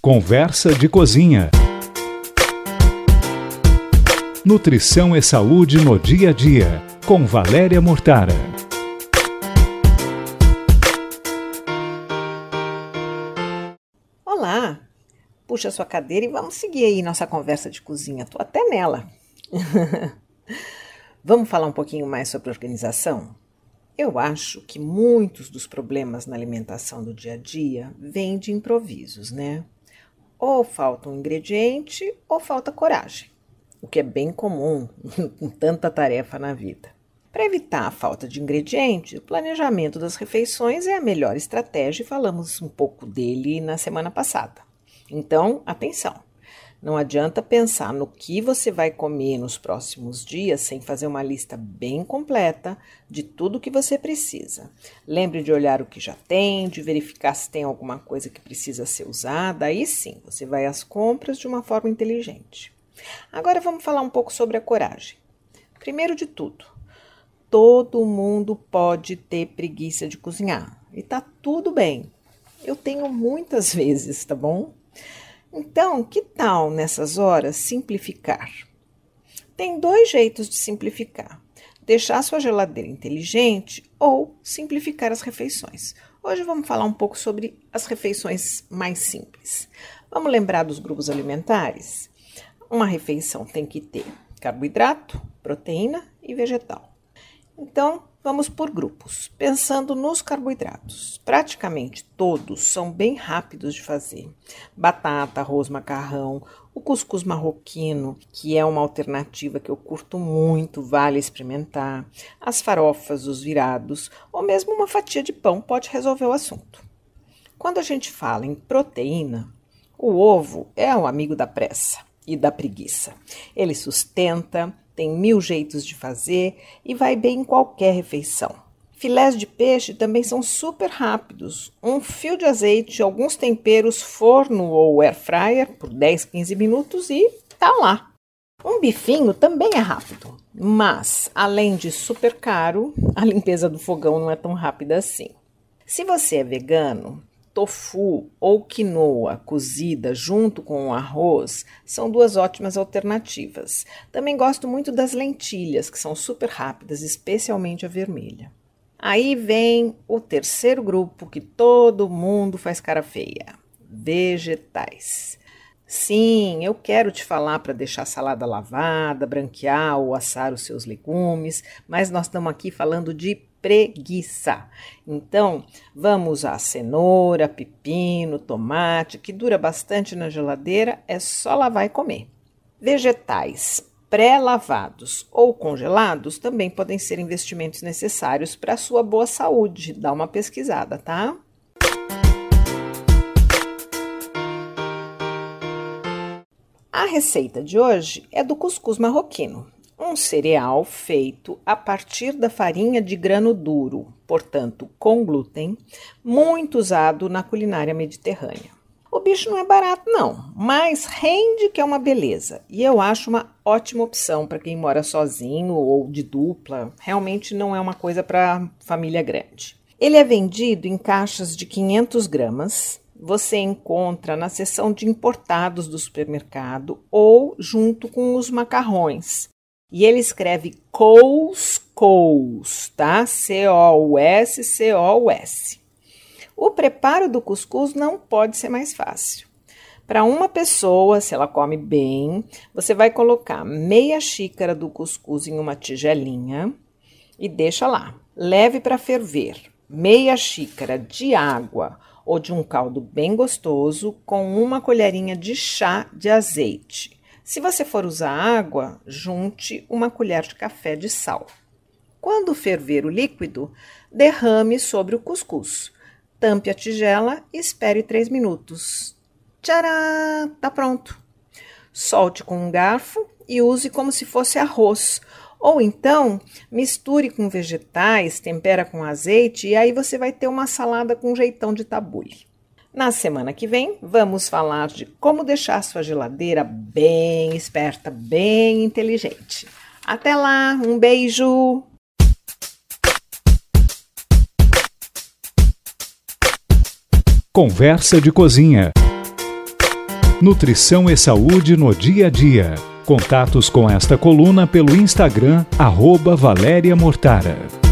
Conversa de Cozinha. Nutrição e saúde no dia a dia, com Valéria Mortara. Olá! Puxa a sua cadeira e vamos seguir aí nossa conversa de cozinha. Tô até nela. Vamos falar um pouquinho mais sobre organização? Eu acho que muitos dos problemas na alimentação do dia a dia vêm de improvisos, né? Ou falta um ingrediente ou falta coragem, o que é bem comum com tanta tarefa na vida. Para evitar a falta de ingrediente, o planejamento das refeições é a melhor estratégia e falamos um pouco dele na semana passada. Então, atenção! Não adianta pensar no que você vai comer nos próximos dias sem fazer uma lista bem completa de tudo que você precisa. Lembre de olhar o que já tem, de verificar se tem alguma coisa que precisa ser usada. Aí sim, você vai às compras de uma forma inteligente. Agora vamos falar um pouco sobre a coragem. Primeiro de tudo, todo mundo pode ter preguiça de cozinhar e tá tudo bem. Eu tenho muitas vezes, tá bom? Então, que tal nessas horas simplificar? Tem dois jeitos de simplificar: deixar sua geladeira inteligente ou simplificar as refeições. Hoje vamos falar um pouco sobre as refeições mais simples. Vamos lembrar dos grupos alimentares? Uma refeição tem que ter carboidrato, proteína e vegetal. Então, vamos por grupos. Pensando nos carboidratos, praticamente todos são bem rápidos de fazer. Batata, arroz, macarrão, o cuscuz marroquino, que é uma alternativa que eu curto muito, vale experimentar. As farofas, os virados, ou mesmo uma fatia de pão pode resolver o assunto. Quando a gente fala em proteína, o ovo é o amigo da pressa e da preguiça. Ele sustenta, tem 1000 jeitos de fazer e vai bem em qualquer refeição. Filés de peixe também são super rápidos. Um fio de azeite, alguns temperos, forno ou air fryer por 10, 15 minutos e tá lá. Um bifinho também é rápido, mas além de super caro, a limpeza do fogão não é tão rápida assim. Se você é vegano, tofu ou quinoa cozida junto com o arroz são duas ótimas alternativas. Também gosto muito das lentilhas, que são super rápidas, especialmente a vermelha. Aí vem o terceiro grupo que todo mundo faz cara feia: vegetais. Sim, eu quero te falar para deixar a salada lavada, branquear ou assar os seus legumes, mas nós estamos aqui falando de preguiça. Então, vamos usar cenoura, pepino, tomate, que dura bastante na geladeira, é só lavar e comer. Vegetais pré-lavados ou congelados também podem ser investimentos necessários para a sua boa saúde. Dá uma pesquisada, tá? A receita de hoje é do cuscuz marroquino. Um cereal feito a partir da farinha de grano duro, portanto com glúten, muito usado na culinária mediterrânea. O bicho não é barato não, mas rende que é uma beleza. E eu acho uma ótima opção para quem mora sozinho ou de dupla. Realmente não é uma coisa para família grande. Ele é vendido em caixas de 500 gramas. Você encontra na seção de importados do supermercado ou junto com os macarrões. E ele escreve couscous, tá? C-O-U-S-C-O-U-S. O preparo do cuscuz não pode ser mais fácil. Para uma pessoa, se ela come bem, você vai colocar meia xícara do cuscuz em uma tigelinha e deixa lá. Leve para ferver meia xícara de água ou de um caldo bem gostoso com uma colherinha de chá de azeite. Se você for usar água, junte uma colher de café de sal. Quando ferver o líquido, derrame sobre o cuscuz. Tampe a tigela e espere 3 minutos. Tcharam! Tá pronto. Solte com um garfo e use como se fosse arroz. Ou então, misture com vegetais, tempera com azeite e aí você vai ter uma salada com jeitão de tabule. Na semana que vem, vamos falar de como deixar sua geladeira bem esperta, bem inteligente. Até lá, um beijo! Conversa de Cozinha. Nutrição e saúde no dia a dia. Contatos com esta coluna pelo Instagram @Valéria Mortara.